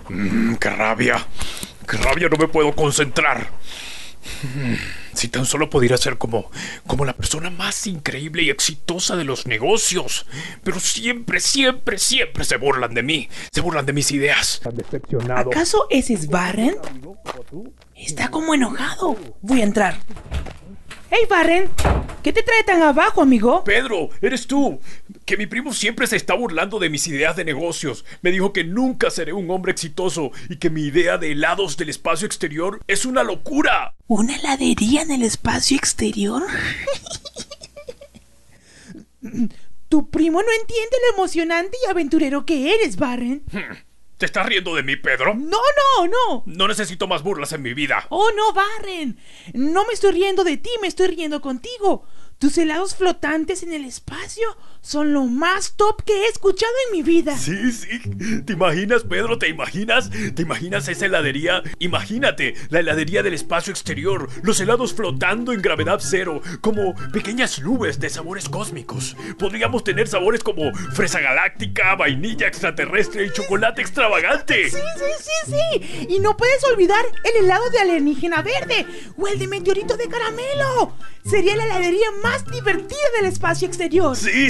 ¡Qué rabia! ¡Qué rabia! No me puedo concentrar. Si tan solo pudiera ser como la persona más increíble y exitosa de los negocios. Pero siempre se burlan de mí. Se burlan de mis ideas. Tan decepcionado. ¿Acaso ese es Barren? Está como enojado. Voy a entrar. ¡Hey, Barren! ¿Qué te trae tan abajo, amigo? Pedro, eres tú. Que mi primo siempre se está burlando de mis ideas de negocios. Me dijo que nunca seré un hombre exitoso y que mi idea de helados del espacio exterior es una locura. ¿Una heladería en el espacio exterior? Tu primo no entiende lo emocionante y aventurero que eres, Barren. ¿Te estás riendo de mí, Pedro? No. No necesito más burlas en mi vida. Oh, no, Barren. No me estoy riendo de ti, me estoy riendo contigo. Tus helados flotantes en el espacio son lo más top que he escuchado en mi vida. Sí. ¿Te imaginas, Pedro? ¿Te imaginas? ¿Te imaginas esa heladería? Imagínate, la heladería del espacio exterior. Los helados flotando en gravedad cero, como pequeñas nubes de sabores cósmicos. Podríamos tener sabores como fresa galáctica, vainilla extraterrestre y chocolate extravagante. Sí. Y no puedes olvidar el helado de alienígena verde o el de meteorito de caramelo. Sería la heladería más divertida del espacio exterior. Sí.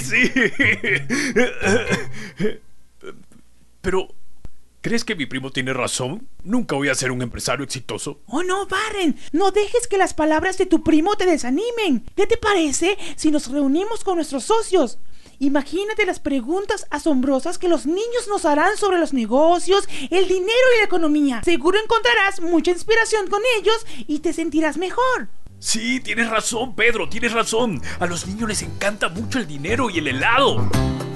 Pero, ¿crees que mi primo tiene razón? Nunca voy a ser un empresario exitoso. Oh, no, Barren. No dejes que las palabras de tu primo te desanimen. ¿Qué te parece si nos reunimos con nuestros socios? Imagínate las preguntas asombrosas que los niños nos harán sobre los negocios, el dinero y la economía. Seguro encontrarás mucha inspiración con ellos y te sentirás mejor. Sí, tienes razón, Pedro, tienes razón. A los niños les encanta mucho el dinero y el helado.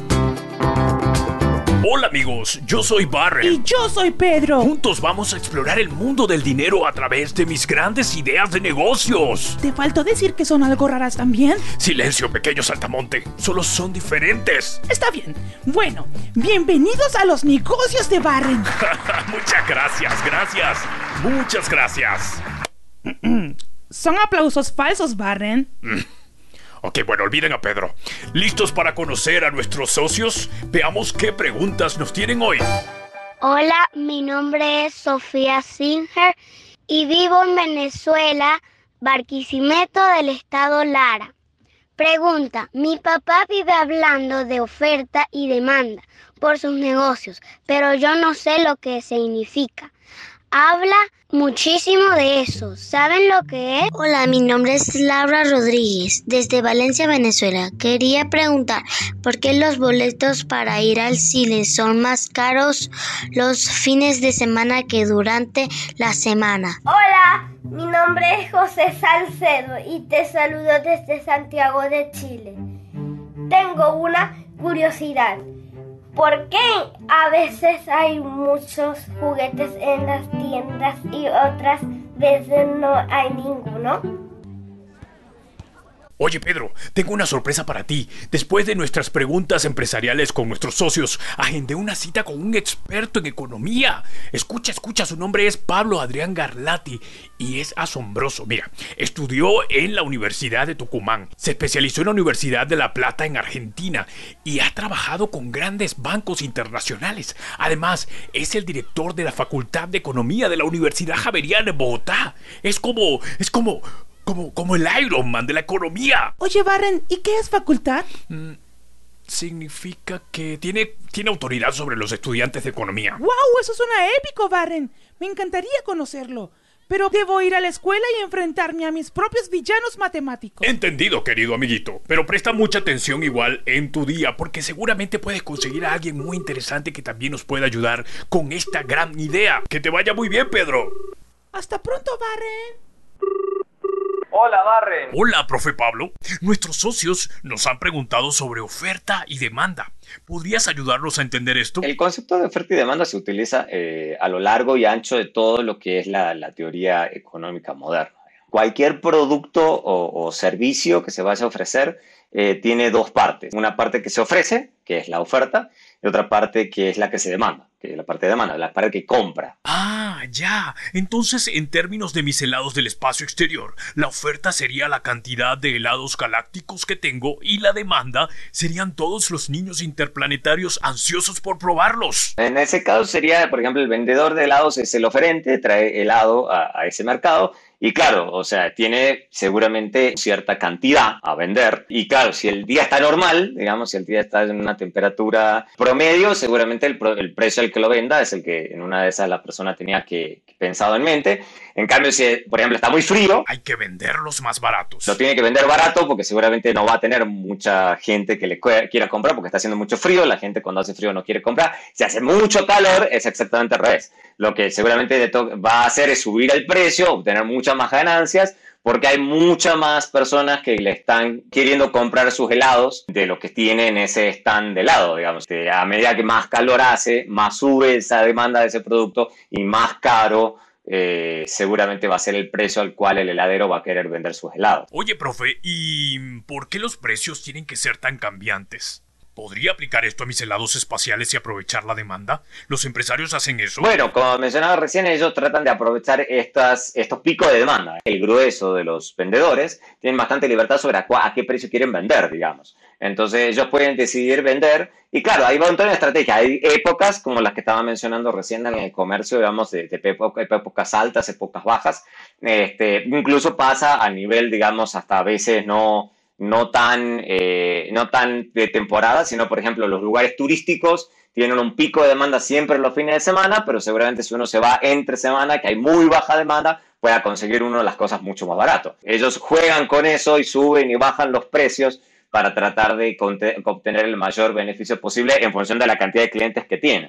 Hola amigos, yo soy Barren. Y yo soy Pedro. Juntos vamos a explorar el mundo del dinero a través de mis grandes ideas de negocios. ¿Te faltó decir que son algo raras también? Silencio, pequeño saltamonte. Solo son diferentes. Está bien. Bueno, bienvenidos a los negocios de Barren. Muchas gracias. Muchas gracias. Son aplausos falsos, Barren. Ok, bueno, olviden a Pedro. ¿Listos para conocer a nuestros socios? Veamos qué preguntas nos tienen hoy. Hola, mi nombre es Sofía Singer y vivo en Venezuela, Barquisimeto del estado Lara. Pregunta, mi papá vive hablando de oferta y demanda por sus negocios, pero yo no sé lo que significa. Habla muchísimo de eso. ¿Saben lo que es? Hola, mi nombre es Laura Rodríguez, desde Valencia, Venezuela. Quería preguntar, ¿por qué los boletos para ir al cine son más caros los fines de semana que durante la semana? Hola, mi nombre es José Salcedo y te saludo desde Santiago de Chile. Tengo una curiosidad. ¿Por qué a veces hay muchos juguetes en las tiendas y otras veces no hay ninguno? Oye, Pedro, tengo una sorpresa para ti. Después de nuestras preguntas empresariales con nuestros socios, agendé una cita con un experto en economía. Escucha, su nombre es Pablo Adrián Garlati y es asombroso. Mira, estudió en la Universidad de Tucumán, se especializó en la Universidad de La Plata en Argentina y ha trabajado con grandes bancos internacionales. Además, es el director de la Facultad de Economía de la Universidad Javeriana en Bogotá. Es como el Iron Man de la economía. Oye, Barren, ¿y qué es facultad? Significa que tiene autoridad sobre los estudiantes de economía. ¡Wow! Eso suena épico, Barren. Me encantaría conocerlo. Pero debo ir a la escuela y enfrentarme a mis propios villanos matemáticos. Entendido, querido amiguito. Pero presta mucha atención igual en tu día, porque seguramente puedes conseguir a alguien muy interesante que también nos pueda ayudar con esta gran idea. Que te vaya muy bien, Pedro. Hasta pronto, Barren. Hola, Barren. Hola, profe Pablo. Nuestros socios nos han preguntado sobre oferta y demanda. ¿Podrías ayudarnos a entender esto? El concepto de oferta y demanda se utiliza a lo largo y ancho de todo lo que es la teoría económica moderna. Cualquier producto o servicio que se vaya a ofrecer tiene dos partes. Una parte que se ofrece, que es la oferta, y otra parte que es la que se demanda, que la parte de demanda, la parte que compra. Ah, ya. Entonces, en términos de mis helados del espacio exterior, la oferta sería la cantidad de helados galácticos que tengo y la demanda serían todos los niños interplanetarios ansiosos por probarlos. En ese caso sería, por ejemplo, el vendedor de helados es el oferente, trae helado a ese mercado. Y claro, o sea, tiene seguramente cierta cantidad a vender. Y claro, si el día está normal, digamos, si el día está en una temperatura promedio, seguramente el precio al que lo venda es el que en una de esas la persona tenía que pensado en mente. En cambio, si, por ejemplo, está muy frío, hay que venderlos más baratos. Lo tiene que vender barato porque seguramente no va a tener mucha gente que le quiera comprar porque está haciendo mucho frío. La gente cuando hace frío no quiere comprar. Si hace mucho calor, es exactamente al revés. Lo que seguramente va a hacer es subir el precio, obtener muchas más ganancias, porque hay muchas más personas que le están queriendo comprar sus helados de lo que tiene en ese stand de helado, digamos. A medida que más calor hace, más sube esa demanda de ese producto y más caro seguramente va a ser el precio al cual el heladero va a querer vender sus helados. Oye, profe, ¿y por qué los precios tienen que ser tan cambiantes? ¿Podría aplicar esto a mis helados espaciales y aprovechar la demanda? ¿Los empresarios hacen eso? Bueno, como mencionaba recién, ellos tratan de aprovechar estos picos de demanda. El grueso de los vendedores tienen bastante libertad sobre a qué precio quieren vender, digamos. Entonces ellos pueden decidir vender y claro, ahí va un tono de estrategia. Hay épocas como las que estaba mencionando recién en el comercio, digamos, de épocas altas, épocas bajas. Incluso pasa a nivel, digamos, hasta a veces no tan de temporada, sino, por ejemplo, los lugares turísticos tienen un pico de demanda siempre en los fines de semana, pero seguramente si uno se va entre semana, que hay muy baja demanda, pueda conseguir uno las cosas mucho más barato. Ellos juegan con eso y suben y bajan los precios para tratar de obtener el mayor beneficio posible en función de la cantidad de clientes que tienen.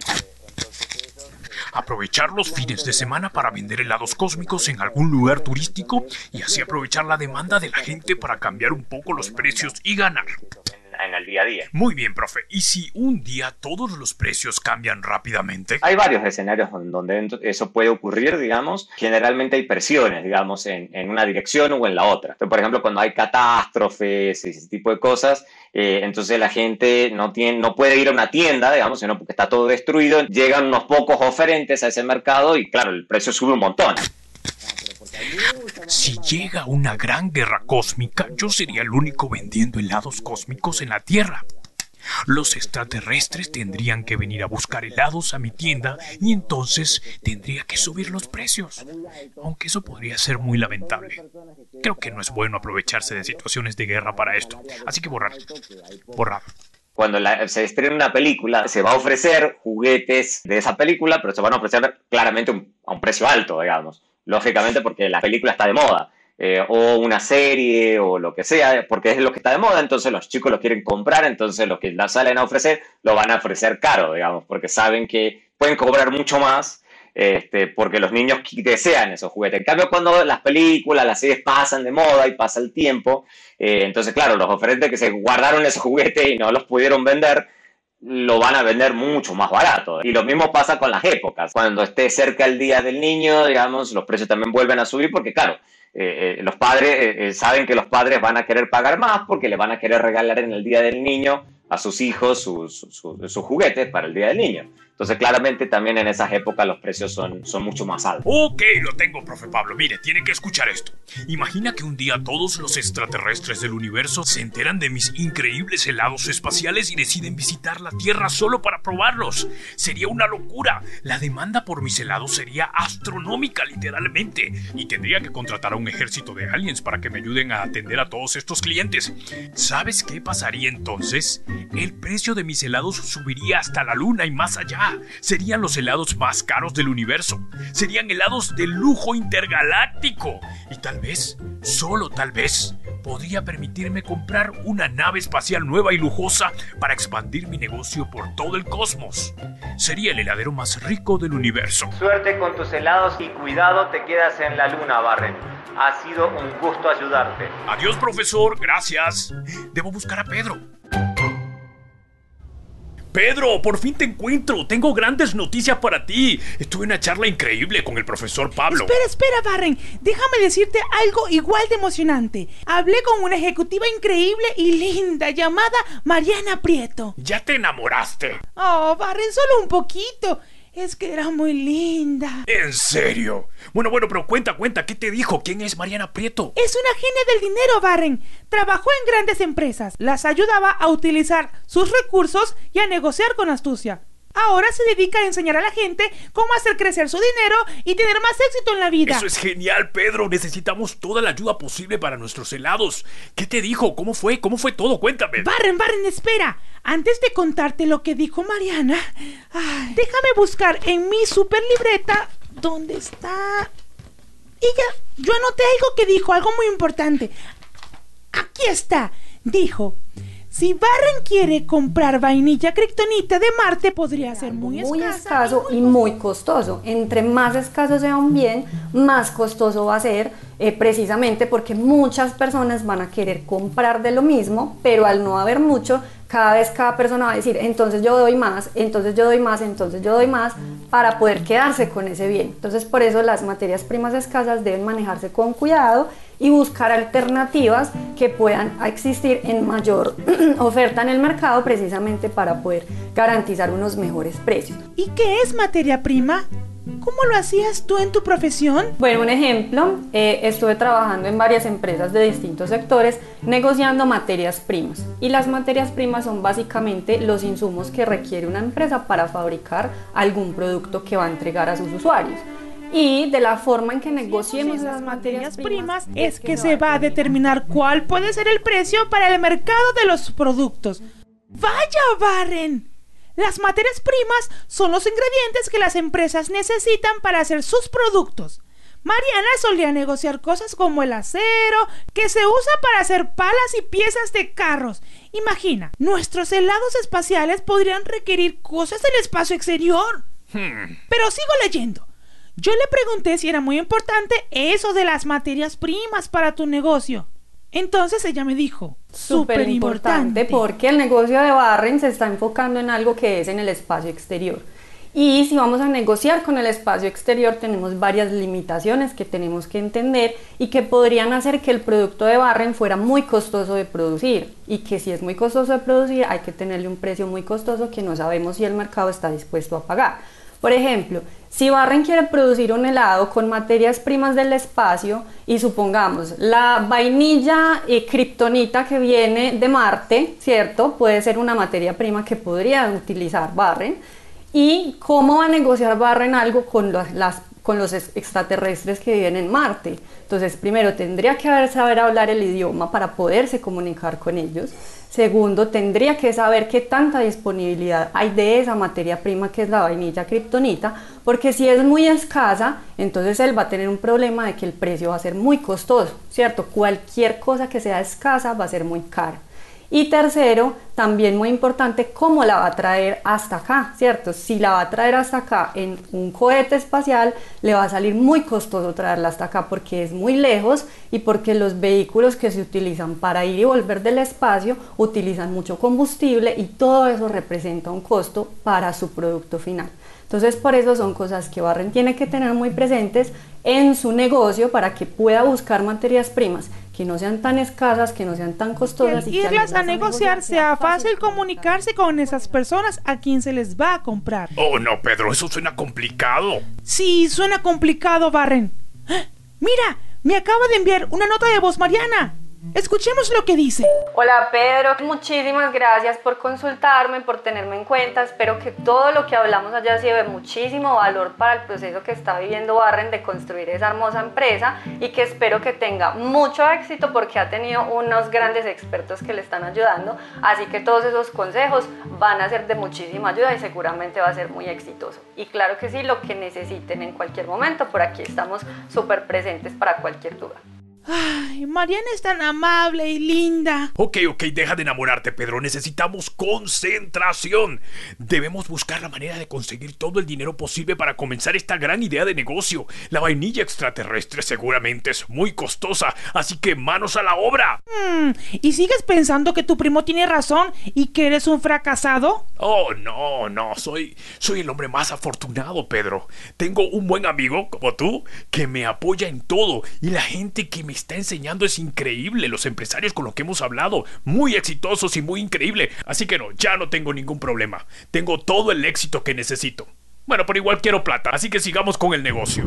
Aprovechar los fines de semana para vender helados cósmicos en algún lugar turístico y así aprovechar la demanda de la gente para cambiar un poco los precios y ganar. En el día a día. Muy bien, profe. ¿Y si un día todos los precios cambian rápidamente? Hay varios escenarios donde eso puede ocurrir, digamos. Generalmente hay presiones, digamos, en una dirección o en la otra. Entonces, por ejemplo, cuando hay catástrofes y ese tipo de cosas, entonces la gente no puede ir a una tienda, digamos, sino porque está todo destruido. Llegan unos pocos oferentes a ese mercado y, claro, el precio sube un montón. Si llega una gran guerra cósmica, yo sería el único vendiendo helados cósmicos en la Tierra. Los extraterrestres tendrían que venir a buscar helados a mi tienda y entonces tendría que subir los precios. Aunque eso podría ser muy lamentable. Creo que no es bueno aprovecharse de situaciones de guerra para esto. Así que borrar. Cuando se estrena una película, se va a ofrecer juguetes de esa película, pero se van a ofrecer claramente a un precio alto, digamos. Lógicamente porque la película está de moda, o una serie o lo que sea, porque es lo que está de moda, entonces los chicos lo quieren comprar, entonces lo que la salen a ofrecer lo van a ofrecer caro, digamos, porque saben que pueden cobrar mucho más, porque los niños desean esos juguetes. En cambio, cuando las películas, las series pasan de moda y pasa el tiempo, entonces claro, los oferentes que se guardaron esos juguetes y no los pudieron vender, lo van a vender mucho más barato. Y lo mismo pasa con las épocas. Cuando esté cerca el Día del Niño, digamos, los precios también vuelven a subir porque, claro, los padres saben que los padres van a querer pagar más porque le van a querer regalar en el Día del Niño a sus hijos sus juguetes para el Día del Niño. Entonces, claramente, también en esas épocas los precios son mucho más altos. Ok, lo tengo, profe Pablo. Mire, tiene que escuchar esto. Imagina que un día todos los extraterrestres del universo se enteran de mis increíbles helados espaciales y deciden visitar la Tierra solo para probarlos. Sería una locura. La demanda por mis helados sería astronómica, literalmente. Y tendría que contratar a un ejército de aliens para que me ayuden a atender a todos estos clientes. ¿Sabes qué pasaría entonces? El precio de mis helados subiría hasta la luna y más allá. Serían los helados más caros del universo. Serían helados de lujo intergaláctico. Y tal vez, solo tal vez, podría permitirme comprar una nave espacial nueva y lujosa para expandir mi negocio por todo el cosmos. Sería el heladero más rico del universo. Suerte con tus helados y cuidado te quedas en la luna, Barren. Ha sido un gusto ayudarte. Adiós, profesor. Gracias. Debo buscar a Pedro. Pedro, por fin te encuentro. Tengo grandes noticias para ti. Estuve en una charla increíble con el profesor Pablo. Espera, Barren. Déjame decirte algo igual de emocionante. Hablé con una ejecutiva increíble y linda llamada Mariana Prieto. ¿Ya te enamoraste? Oh, Barren, solo un poquito. Es que era muy linda. ¿En serio? Bueno, pero cuenta, ¿qué te dijo? ¿Quién es Mariana Prieto? Es una genia del dinero, Barren. Trabajó en grandes empresas. Las ayudaba a utilizar sus recursos y a negociar con astucia. Ahora se dedica a enseñar a la gente cómo hacer crecer su dinero y tener más éxito en la vida. Eso es genial, Pedro. Necesitamos toda la ayuda posible para nuestros helados. ¿Qué te dijo? ¿Cómo fue todo? Cuéntame. Barren, espera. Antes de contarte lo que dijo Mariana, déjame buscar en mi super libreta. ¿Dónde está? Yo anoté algo que dijo, algo muy importante. Aquí está. Dijo: si Barren quiere comprar vainilla kriptonita de Marte, podría ser muy escaso y muy costoso. Entre más escaso sea un bien, más costoso va a ser, precisamente porque muchas personas van a querer comprar de lo mismo, pero al no haber mucho, cada persona va a decir, entonces yo doy más, entonces yo doy más, entonces yo doy más, para poder quedarse con ese bien. Entonces por eso las materias primas escasas deben manejarse con cuidado y buscar alternativas que puedan existir en mayor oferta en el mercado, precisamente para poder garantizar unos mejores precios. ¿Y qué es materia prima? ¿Cómo lo hacías tú en tu profesión? Bueno, un ejemplo, estuve trabajando en varias empresas de distintos sectores negociando materias primas, y las materias primas son básicamente los insumos que requiere una empresa para fabricar algún producto que va a entregar a sus usuarios. Y de la forma en que negociemos esas materias primas es que se va a determinar cuál puede ser el precio para el mercado de los productos. ¡Vaya, Barren! Las materias primas son los ingredientes que las empresas necesitan para hacer sus productos. Mariana solía negociar cosas como el acero, que se usa para hacer palas y piezas de carros. Imagina, nuestros helados espaciales podrían requerir cosas del espacio exterior. Pero sigo leyendo. Yo le pregunté si era muy importante eso de las materias primas para tu negocio. Entonces ella me dijo: súper importante, porque el negocio de Barren se está enfocando en algo que es en el espacio exterior. Y si vamos a negociar con el espacio exterior, tenemos varias limitaciones que tenemos que entender y que podrían hacer que el producto de Barren fuera muy costoso de producir. Y que si es muy costoso de producir, hay que tenerle un precio muy costoso que no sabemos si el mercado está dispuesto a pagar. Por ejemplo, si Barren quiere producir un helado con materias primas del espacio, y supongamos la vainilla kriptonita que viene de Marte, ¿cierto? Puede ser una materia prima que podría utilizar Barren. ¿Y cómo va a negociar Barren algo con los extraterrestres que viven en Marte? Entonces, primero, tendría que saber hablar el idioma para poderse comunicar con ellos. Segundo, tendría que saber qué tanta disponibilidad hay de esa materia prima que es la vainilla kriptonita, porque si es muy escasa, entonces él va a tener un problema de que el precio va a ser muy costoso, ¿cierto? Cualquier cosa que sea escasa va a ser muy cara. Y tercero, también muy importante, cómo la va a traer hasta acá, ¿cierto? Si la va a traer hasta acá en un cohete espacial, le va a salir muy costoso traerla hasta acá porque es muy lejos y porque los vehículos que se utilizan para ir y volver del espacio utilizan mucho combustible, y todo eso representa un costo para su producto final. Entonces, por eso son cosas que Barren tiene que tener muy presentes en su negocio para que pueda buscar materias primas que no sean tan escasas, que no sean tan costosas. Y irlas a negociar sea fácil comunicarse con esas personas a quien se les va a comprar. Oh, no, Pedro, eso suena complicado. Sí, suena complicado, Barren. Mira, me acaba de enviar una nota de voz Mariana. Escuchemos lo que dice. Hola Pedro, muchísimas gracias por consultarme, por tenerme en cuenta. Espero que todo lo que hablamos haya sido de muchísimo valor para el proceso que está viviendo Barren de construir esa hermosa empresa, y que espero que tenga mucho éxito porque ha tenido unos grandes expertos que le están ayudando. Así que todos esos consejos van a ser de muchísima ayuda y seguramente va a ser muy exitoso. Y claro que sí, lo que necesiten en cualquier momento, por aquí estamos súper presentes para cualquier duda. Ay, Mariana es tan amable y linda. Ok, deja de enamorarte, Pedro. Necesitamos concentración. Debemos buscar la manera de conseguir todo el dinero posible para comenzar esta gran idea de negocio. La vainilla extraterrestre seguramente es muy costosa, así que manos a la obra. ¿Y sigues pensando que tu primo tiene razón y que eres un fracasado? Oh, no, soy el hombre más afortunado, Pedro. Tengo un buen amigo, como tú, que me apoya en todo, y la gente que me está enseñando es increíble. Los empresarios con los que hemos hablado, muy exitosos y muy increíble. Así que ya no tengo ningún problema. Tengo todo el éxito que necesito. Bueno, pero igual quiero plata, así que sigamos con el negocio.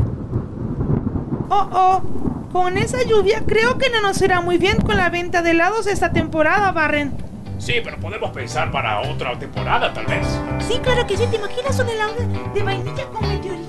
Con esa lluvia creo que no nos irá muy bien con la venta de helados esta temporada, Barren. Sí, pero podemos pensar para otra temporada, tal vez. Sí, claro que sí. ¿Te imaginas un helado de vainilla con meteorito?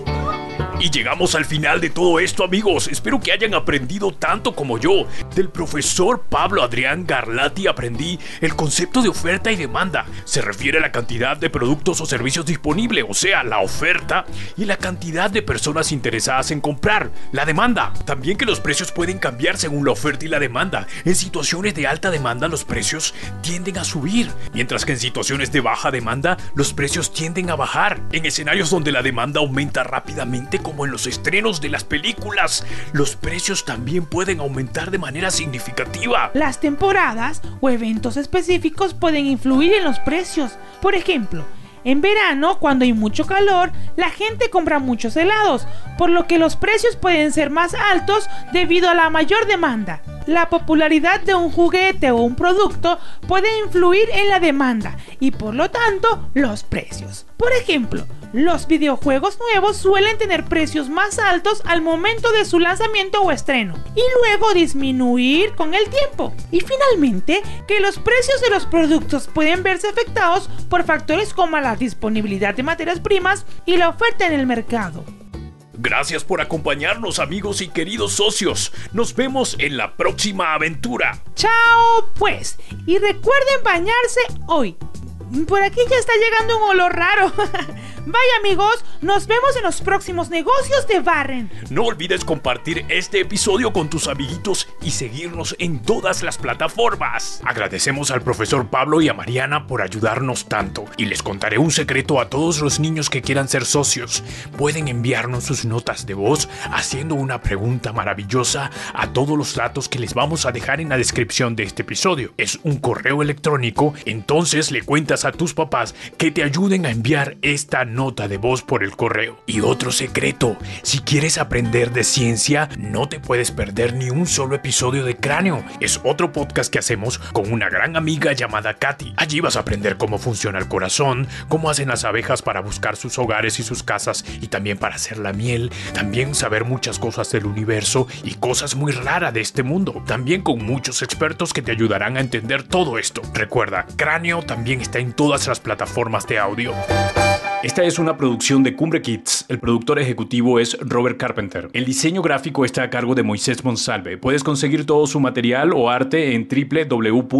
Y llegamos al final de todo esto, amigos. Espero que hayan aprendido tanto como yo. Del profesor Pablo Adrián Garlati aprendí el concepto de oferta y demanda. Se refiere a la cantidad de productos o servicios disponibles, o sea, la oferta, y la cantidad de personas interesadas en comprar, la demanda. También que los precios pueden cambiar según la oferta y la demanda. En situaciones de alta demanda los precios tienden a subir, mientras que en situaciones de baja demanda los precios tienden a bajar. En escenarios donde la demanda aumenta rápidamente, como en los estrenos de las películas, los precios también pueden aumentar de manera significativa. Las temporadas o eventos específicos pueden influir en los precios. Por ejemplo, en verano, cuando hay mucho calor, la gente compra muchos helados, por lo que los precios pueden ser más altos debido a la mayor demanda. La popularidad de un juguete o un producto puede influir en la demanda y por lo tanto los precios. Por ejemplo, los videojuegos nuevos suelen tener precios más altos al momento de su lanzamiento o estreno y luego disminuir con el tiempo. Y finalmente, que los precios de los productos pueden verse afectados por factores como la disponibilidad de materias primas y la oferta en el mercado. Gracias por acompañarnos, amigos y queridos socios. Nos vemos en la próxima aventura. ¡Chao, pues! Y recuerden bañarse hoy. Por aquí ya está llegando un olor raro. Vaya, amigos, nos vemos en los próximos negocios de Barren. No olvides compartir este episodio con tus amiguitos y seguirnos en todas las plataformas. Agradecemos al profesor Pablo y a Mariana por ayudarnos tanto. Y les contaré un secreto a todos los niños que quieran ser socios. Pueden enviarnos sus notas de voz haciendo una pregunta maravillosa a todos los datos que les vamos a dejar en la descripción de este episodio. Es un correo electrónico, entonces le cuentas a tus papás que te ayuden a enviar esta nota de voz por el correo. Y otro secreto, si quieres aprender de ciencia, no te puedes perder ni un solo episodio de Cráneo. Es otro podcast que hacemos con una gran amiga llamada Katy. Allí vas a aprender cómo funciona el corazón, cómo hacen las abejas para buscar sus hogares y sus casas y también para hacer la miel, también saber muchas cosas del universo y cosas muy raras de este mundo, también con muchos expertos que te ayudarán a entender todo esto. Recuerda, Cráneo también está en todas las plataformas de audio. Esta es una producción de Cumbre Kids. El productor ejecutivo es Robert Carpenter. El diseño gráfico está a cargo de Moisés Monsalve. Puedes conseguir todo su material o arte en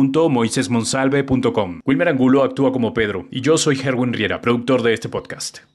www.moisesmonsalve.com. Wilmer Angulo actúa como Pedro y yo soy Herwin Riera, productor de este podcast.